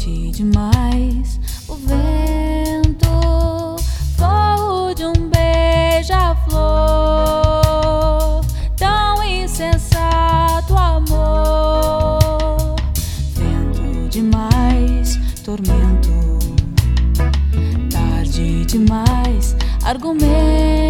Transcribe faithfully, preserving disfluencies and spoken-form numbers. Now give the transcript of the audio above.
Quente demais o vento, fogo de um beija-flor, tão insensato amor. Vento demais, tormento, tarde demais, argumento.